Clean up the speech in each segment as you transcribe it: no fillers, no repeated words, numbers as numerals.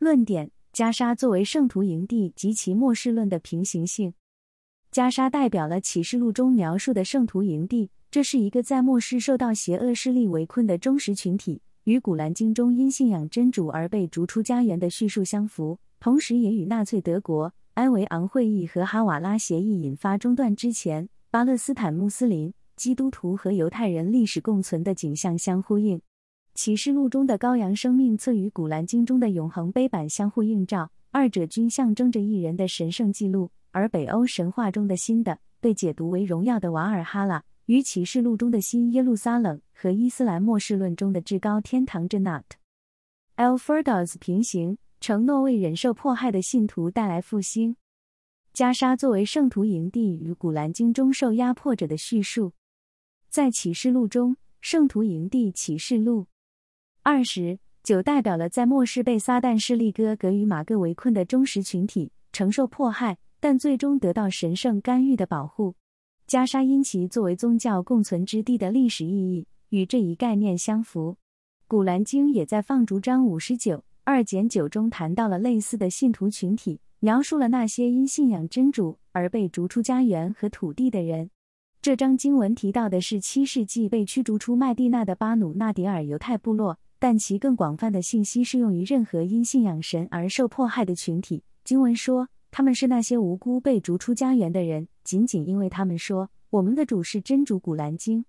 论点：加沙作为圣徒营地及其末世论的平行性。加沙代表了启示录中描述的圣徒营地，这是一个在末世受到邪恶势力围困的忠实群体，与古兰经中因信仰真主而被逐出家园的叙述相符，同时也与纳粹德国、埃维昂会议和哈瓦拉协议引发中断之前，巴勒斯坦穆斯林、基督徒和犹太人历史共存的景象相呼应。启示录中的羔羊生命则与古兰经中的永恒碑版相互映照，二者均象征着一人的神圣记录，而北欧神话中的新的被解读为荣耀的瓦尔哈拉，与启示录中的新耶路撒冷和伊斯兰末世论中的至高天堂 Jannat al-Firdaus 平行，承诺为忍受迫害的信徒带来复兴。加沙作为圣徒营地与古兰经中受压迫者的叙述。在启示录中，圣徒营地启示录20:9代表了在末世被撒旦势力哥格与马各围困的忠实群体，承受迫害，但最终得到神圣干预的保护。加沙因其作为宗教共存之地的历史意义，与这一概念相符。古兰经也在放逐章59:2-9中谈到了类似的信徒群体，描述了那些因信仰真主而被逐出家园和土地的人。这章经文提到的是7世纪被驱逐出麦地那的巴努纳迪尔犹太部落，但其更广泛的信息适用于任何因信仰神而受迫害的群体。经文说，他们是那些无辜被逐出家园的人，仅仅因为他们说，我们的主是真主。古兰经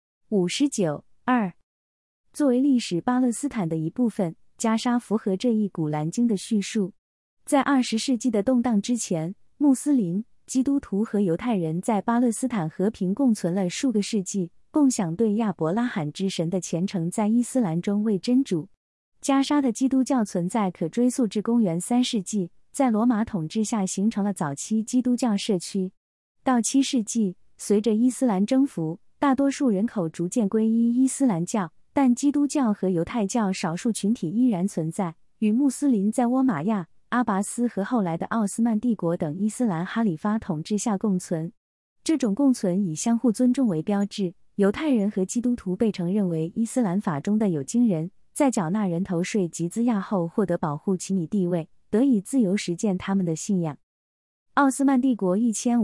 59:2。作为历史巴勒斯坦的一部分，加沙符合这一古兰经的叙述。在20世纪的动荡之前，穆斯林、基督徒和犹太人在巴勒斯坦和平共存了数个世纪，共享对亚伯拉罕之神的虔诚，在伊斯兰中为真主。加沙的基督教存在可追溯至公元3世纪，在罗马统治下形成了早期基督教社区。到7世纪，随着伊斯兰征服，大多数人口逐渐皈依伊斯兰教，但基督教和犹太教少数群体依然存在，与穆斯林在倭马亚、阿拔斯和后来的奥斯曼帝国等伊斯兰哈里发统治下共存。这种共存以相互尊重为标志，犹太人和基督徒被承认为伊斯兰法中的有经人，在缴纳人头税及兹亚后获得保护其地位，得以自由实践他们的信仰。奥斯曼帝国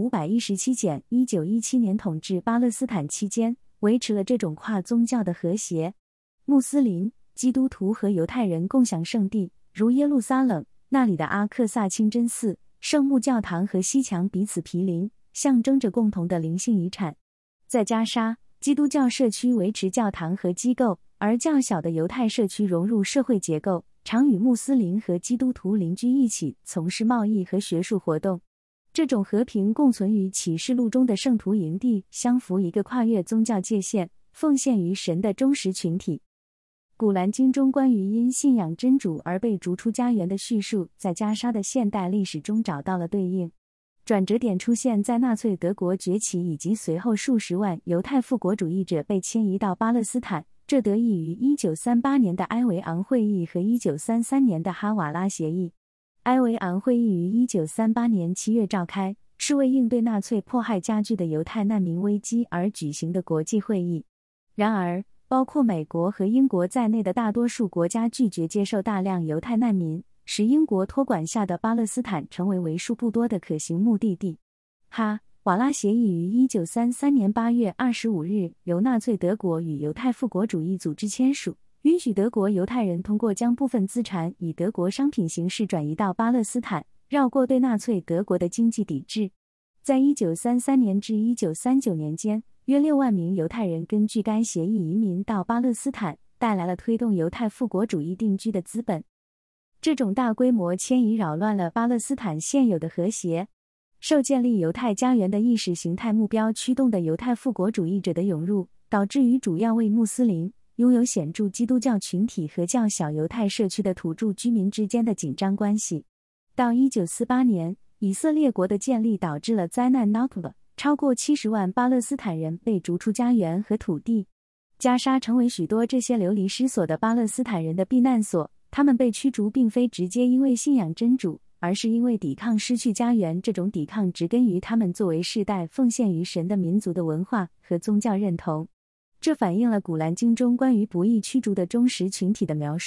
1517-1917年统治巴勒斯坦期间，维持了这种跨宗教的和谐。穆斯林、基督徒和犹太人共享圣地，如耶路撒冷，那里的阿克萨清真寺、圣墓教堂和西墙彼此毗邻，象征着共同的灵性遗产。在加沙，基督教社区维持教堂和机构，而较小的犹太社区融入社会结构，常与穆斯林和基督徒邻居一起从事贸易和学术活动。这种和平共存与启示录中的圣徒营地相符，一个跨越宗教界限、奉献于神的忠实群体。古兰经中关于因信仰真主而被逐出家园的叙述，在加沙的现代历史中找到了对应。转折点出现在纳粹德国崛起以及随后数十万犹太复国主义者被迁移到巴勒斯坦，这得益于1938年的埃维昂会议和1933年的哈瓦拉协议。埃维昂会议于1938年7月召开，是为应对纳粹迫害加剧的犹太难民危机而举行的国际会议。然而，包括美国和英国在内的大多数国家拒绝接受大量犹太难民，使英国托管下的巴勒斯坦成为为数不多的可行目的地。哈瓦拉协议于1933年8月25日由纳粹德国与犹太复国主义组织签署，允许德国犹太人通过将部分资产以德国商品形式转移到巴勒斯坦，绕过对纳粹德国的经济抵制。在1933年至1939年间，约6万名犹太人根据该协议移民到巴勒斯坦，带来了推动犹太复国主义定居的资本。这种大规模迁移扰乱了巴勒斯坦现有的和谐。受建立犹太家园的意识形态目标驱动的犹太复国主义者的涌入，导致与主要为穆斯林、拥有显著基督教群体和较小犹太社区的土著居民之间的紧张关系。到1948年，以色列国的建立导致了灾难 Nakba， 超过70万巴勒斯坦人被逐出家园和土地。加沙成为许多这些流离失所的巴勒斯坦人的避难所，他们被驱逐并非直接因为信仰真主，而是因为抵抗失去家园。这种抵抗植根于他们作为世代奉献于神的民族的文化和宗教认同。这反映了古兰经中关于不义驱逐的忠实群体的描述，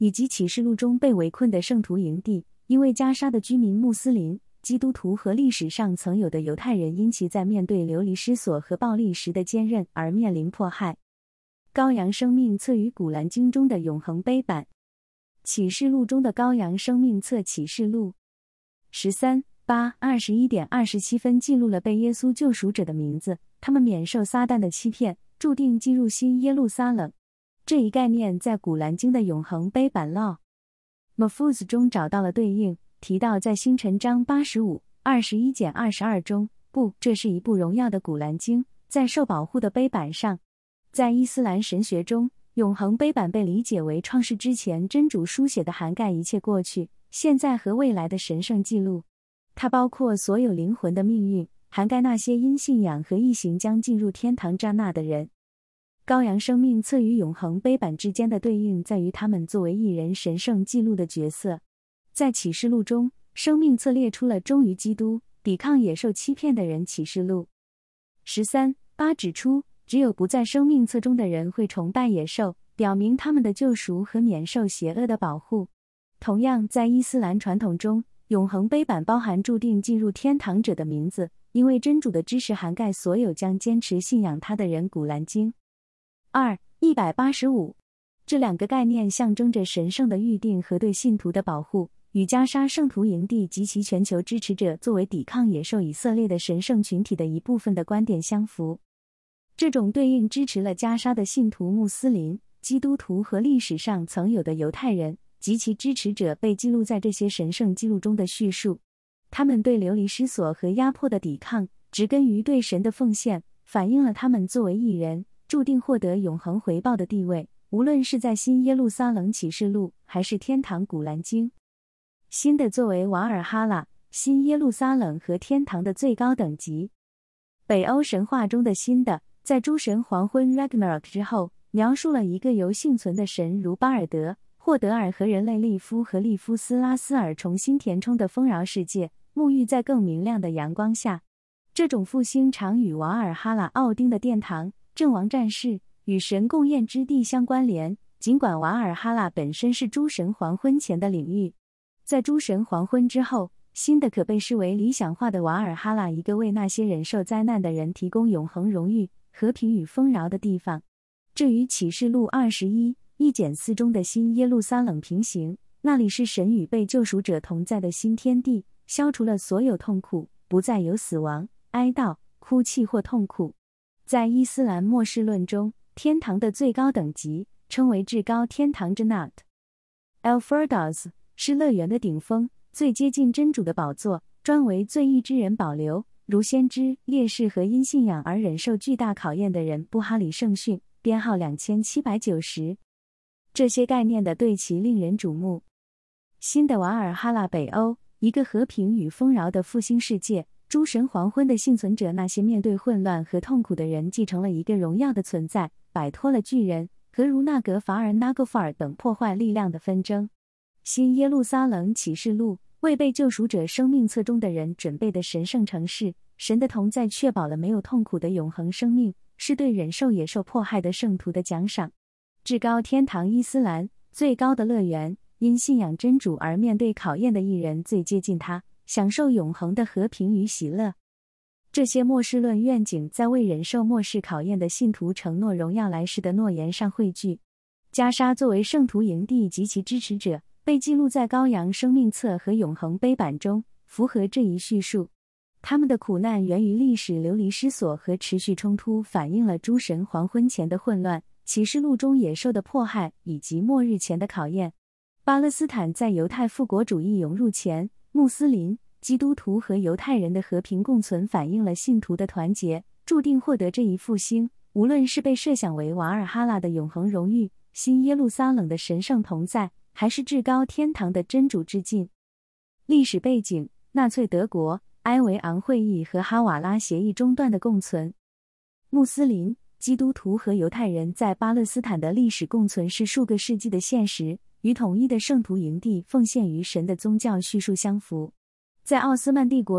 以及启示录中被围困的圣徒营地，因为加沙的居民穆斯林、基督徒和历史上曾有的犹太人因其在面对流离失所和暴力时的坚韧而面临迫害。羔羊生命册与古兰经中的永恒碑版。启示录中的羔羊生命册启示录13:8:21:27记录了被耶稣救赎者的名字，他们免受撒旦的欺骗，注定进入新耶路撒冷。这一概念在古兰经的永恒碑版 Law Mahfuz 中找到了对应，提到在星辰章85:21-22中，这是一部荣耀的古兰经，在受保护的碑版上。在伊斯兰神学中，永恒碑版被理解为创世之前真主书写的涵盖一切过去、现在和未来的神圣记录。它包括所有灵魂的命运，涵盖那些因信仰和义行将进入天堂刹那的人。羔羊生命册与永恒碑版之间的对应在于他们作为一人神圣记录的角色。在启示录中，生命册列出了忠于基督、抵抗野兽欺骗的人。启示录13:8指出，只有不在生命册中的人会崇拜野兽，表明他们的救赎和免受邪恶的保护。同样，在伊斯兰传统中，永恒碑版包含注定进入天堂者的名字，因为真主的知识涵盖所有将坚持信仰他的人。古兰经185。这两个概念象征着神圣的预定和对信徒的保护，与加沙圣徒营地及其全球支持者作为抵抗野兽以色列的神圣群体的一部分的观点相符。这种对应支持了加沙的信徒穆斯林、基督徒和历史上曾有的犹太人及其支持者被记录在这些神圣记录中的叙述。他们对流离失所和压迫的抵抗，植根于对神的奉献，反映了他们作为义人注定获得永恒回报的地位，无论是在新耶路撒冷启示录还是天堂古兰经。新的作为瓦尔哈拉、新耶路撒冷和天堂的最高等级。北欧神话中的新的，在诸神黄昏 Ragnarok 之后，描述了一个由幸存的神如巴尔德、霍德尔和人类利夫和利夫斯拉斯尔重新填充的丰饶世界，沐浴在更明亮的阳光下。这种复兴常与瓦尔哈拉奥丁的殿堂、阵亡战士与神共宴之地相关联，尽管瓦尔哈拉本身是诸神黄昏前的领域。在诸神黄昏之后，新的可被视为理想化的瓦尔哈拉，一个为那些忍受灾难的人提供永恒荣誉、和平与丰饶的地方。这与启示录21:1-4中的新耶路撒冷平行，那里是神与被救赎者同在的新天地，消除了所有痛苦，不再有死亡、哀悼、哭泣或痛苦。在伊斯兰末世论中，天堂的最高等级称为至高天堂 Jannat al-Firdaus， 是乐园的顶峰，最接近真主的宝座，专为罪义之人保留，如先知、烈士和因信仰而忍受巨大考验的人。布哈里圣训编号2790。这些概念的对齐令人瞩目。新的瓦尔哈拉北欧，一个和平与丰饶的复兴世界，诸神黄昏的幸存者，那些面对混乱和痛苦的人，继承了一个荣耀的存在，摆脱了巨人和如纳格法尔、纳格法尔等破坏力量的纷争。新耶路撒冷启示录为被救赎者生命册中的人准备的神圣城市，神的同在确保了没有痛苦的永恒生命，是对忍受野兽迫害的圣徒的奖赏。至高天堂伊斯兰，最高的乐园，因信仰真主而面对考验的一人最接近他，享受永恒的和平与喜乐。这些末世论愿景在为忍受末世考验的信徒承诺荣耀来世的诺言上汇聚。加沙作为圣徒营地及其支持者，被记录在羔羊生命册和永恒碑版中，符合这一叙述。他们的苦难源于历史流离失所和持续冲突，反映了诸神黄昏前的混乱、启示录中野兽的迫害以及末日前的考验。巴勒斯坦在犹太复国主义涌入前，穆斯林、基督徒和犹太人的和平共存反映了信徒的团结，注定获得这一复兴，无论是被设想为瓦尔哈拉的永恒荣誉、新耶路撒冷的神圣同在，还是至高天堂的真主致敬。历史背景：纳粹德国、埃维昂会议和哈瓦拉协议中断的共存。穆斯林、基督徒和犹太人在巴勒斯坦的历史共存是数个世纪的现实，与统一的圣徒营地奉献于神的宗教叙述相符。在奥斯曼帝国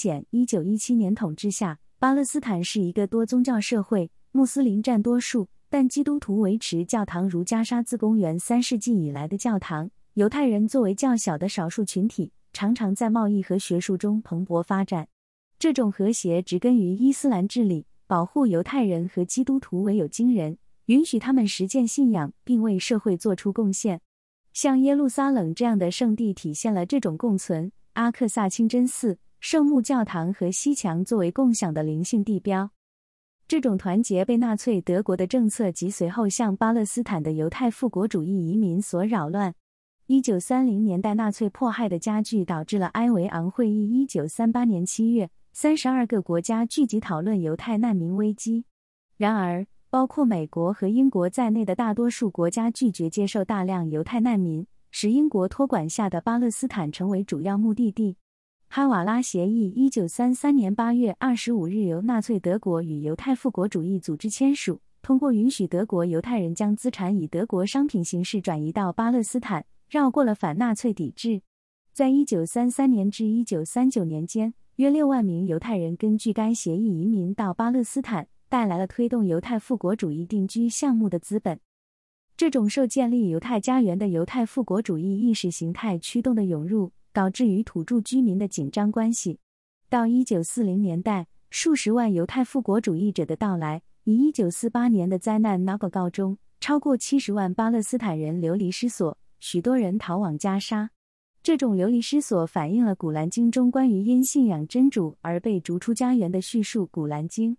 1517-1917年统治下，巴勒斯坦是一个多宗教社会，穆斯林占多数， 但基督徒维持教堂如加沙自公元3世纪以来的教堂，犹太人作为较小的少数群体，常常在贸易和学术中蓬勃发展。这种和谐植根于伊斯兰治理，保护犹太人和基督徒为有惊人，允许他们实践信仰并为社会做出贡献。像耶路撒冷这样的圣地体现了这种共存，阿克萨清真寺、圣墓教堂和西墙作为共享的灵性地标。这种团结被纳粹德国的政策及随后向巴勒斯坦的犹太复国主义移民所扰乱。1930年代纳粹迫害的加剧导致了埃维昂会议1938年7月32个国家聚集讨论犹太难民危机。然而，包括美国和英国在内的大多数国家拒绝接受大量犹太难民，使英国托管下的巴勒斯坦成为主要目的地。哈瓦拉协议1933年8月25日由纳粹德国与犹太复国主义组织签署，通过允许德国犹太人将资产以德国商品形式转移到巴勒斯坦，绕过了反纳粹抵制。在1933年至1939年间，约6万名犹太人根据该协议移民到巴勒斯坦，带来了推动犹太复国主义定居项目的资本。这种受建立犹太家园的犹太复国主义意识形态驱动的涌入，导致与土著居民的紧张关系。到1940年代，数十万犹太复国主义者的到来，以1948年的灾难 Nakba 告终，超过70万巴勒斯坦人流离失所，许多人逃往加沙。这种流离失所反映了古兰经中关于因信仰真主而被逐出家园的叙述。古兰经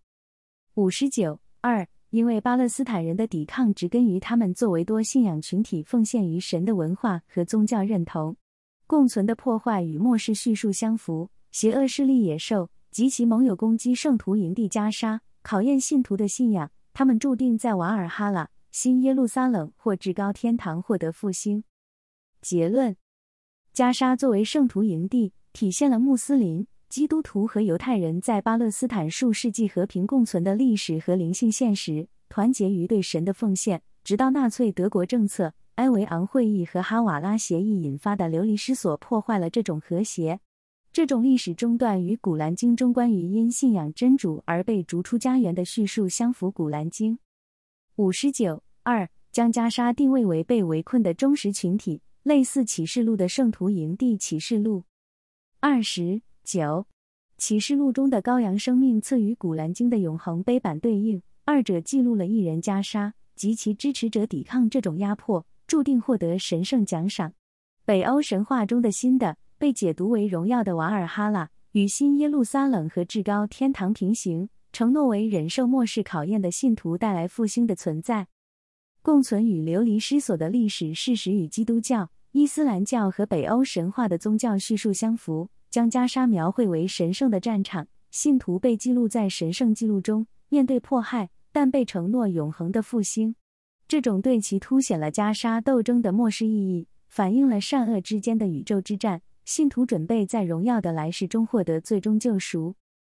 59.2 因为巴勒斯坦人的抵抗植根于他们作为多信仰群体奉献于神的文化和宗教认同。共存的破坏与末世叙述相符，邪恶势力野兽及其盟友攻击圣徒营地加沙，考验信徒的信仰，他们注定在瓦尔哈拉、新耶路撒冷或至高天堂获得复兴。结论：加沙作为圣徒营地，体现了穆斯林、基督徒和犹太人在巴勒斯坦数世纪和平共存的历史和灵性现实，团结于对神的奉献，直到纳粹德国政策、埃维昂会议和哈瓦拉协议引发的流离失所破坏了这种和谐。这种历史中断与古兰经中关于因信仰真主而被逐出家园的叙述相符。古兰经 59.2 将加沙定位为被围困的忠实群体，类似启示录的圣徒营地。启示录 20.9 启示录中的羔羊生命册与古兰经的永恒碑版对应，二者记录了一人加沙及其支持者抵抗这种压迫，注定获得神圣奖赏。北欧神话中的新的被解读为荣耀的瓦尔哈拉，与新耶路撒冷和至高天堂平行，承诺为忍受末世考验的信徒带来复兴的存在。共存与流离失所的历史事实与基督教、伊斯兰教和北欧神话的宗教叙述相符，将加沙描绘为神圣的战场，信徒被记录在神圣记录中，面对迫害，但被承诺永恒的复兴。这种对其凸显了加沙斗争的末世意义，反映了善恶之间的宇宙之战，信徒准备在荣耀的来世中获得最终救赎。